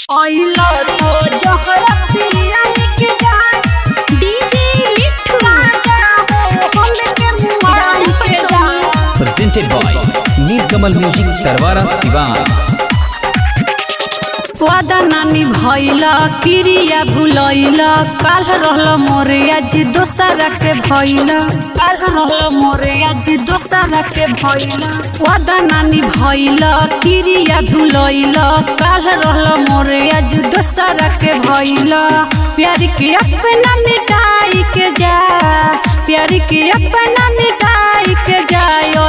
आइला तो जहरा पिया के जा डीजे मिठू राजा हो हम के मुआई के जा। presented by Neelkamal music Tarwara Siwan. वादा नानी भइला क्रिया भुलैला काल रहल मोरे आज दोसरा के भइला काल रहल मोरे आज दोसरा के भइला। वादा नानी भइला क्रिया भुलैला काल रहल मोरे आज दोसरा के भइला। प्यार के अपना मिटाई के जा प्यार के अपना मिटाई के जा।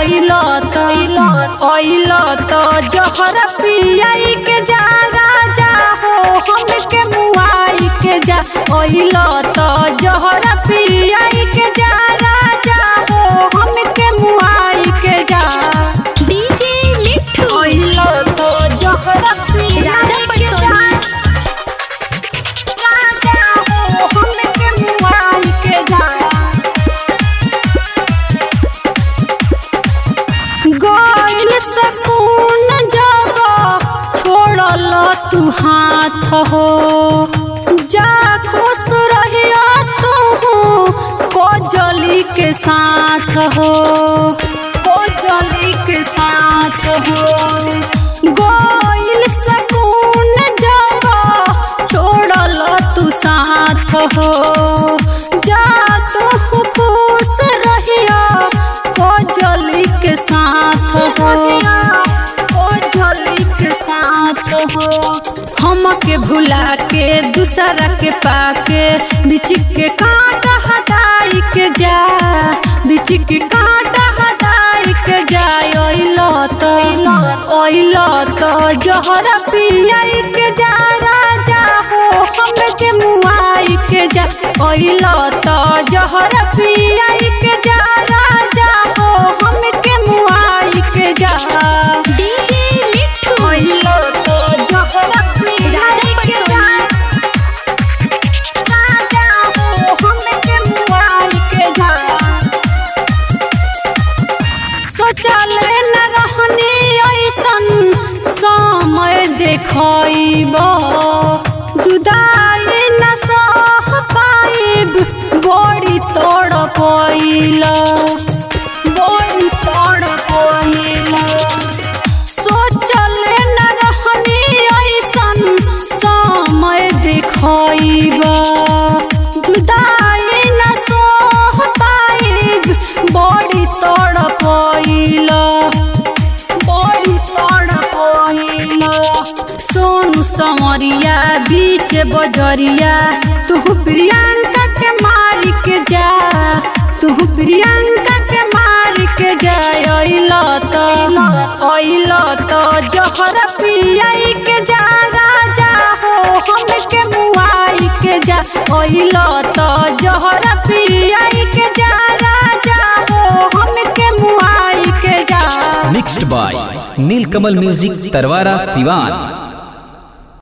ओइला तो जहरा पियाई के जा राजा हो हम के मुआई के जा। ओइला तो जहरा पियाई के जा राजा हो हम के मुआई के जा। डीजे मिठू ओइला तो जहरा पियाई के जा राजा हो हम के मुआई के जा। गइल सकून जब छोड़ल तू हाथ हो जा खुश रहिया तू कोजली के साथ हो कोजली के साथ हो। गइल सकून जब छोड़ल तू साथ हो जा तू खुश रहिया कोजली के साथ हो कोजली के साथ हो। हम के भुला के दूसरा के पाके बिच के कांटा हटाई के जा बिच के कांटा हटाई के जा। ओइला तो जहरा पियाई के जा राजा हो हम के मुआई के जा। ओइला तो जहरा पियाई के जा राजा हो हम के मुआई के जा। डीजे मिठू ओइला तो जहरा पियाई के जा राजा हो हम के मुआई के जा। सोचल न रहनी ऐसन समय देखइब जुदाई न सह पाइब बड़ी तड़पइला बड़ी तड़पइला। सोचल न रहनी ऐसन समय देखइब जुदाई न सह पाइब बड़ी तड़पइला बड़ी तड़पइला। सोनू समरिया बीच बजरिया तू प्रियंका के मारी के जा तू प्रियंका के मारी के जा। ओइला तो जहरा पियाई के जा राजा हो हम के मुआई के जा। ओइला तो जहरा पियाई के जा राजा हो हम के मुआई के जा। Mixed by Neelkamal music Tarwara Siwan.